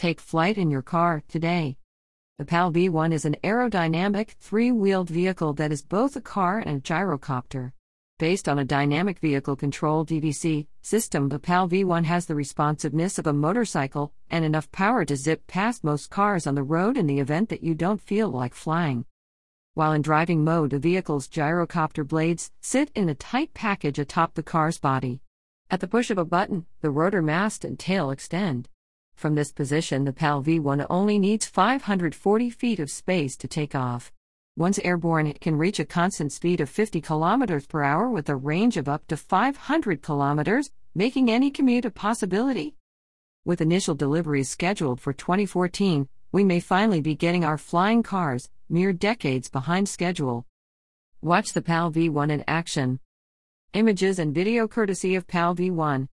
take flight in your car today. The PAL V1 is an aerodynamic, three-wheeled vehicle that is both a car and a gyrocopter. Based on a dynamic vehicle control (DVC) system, the PAL V1 has the responsiveness of a motorcycle and enough power to zip past most cars on the road in the event that you don't feel like flying. While in driving mode, the vehicle's gyrocopter blades sit in a tight package atop the car's body. At the push of a button, the rotor mast and tail extend. From this position, the PAL V1 only needs 540 feet of space to take off. Once airborne, it can reach a constant speed of 50 km per hour with a range of up to 500 km, making any commute a possibility. With initial deliveries scheduled for 2014, we may finally be getting our flying cars, mere decades behind schedule. Watch the PAL V1 in action. Images and video courtesy of PAL V1.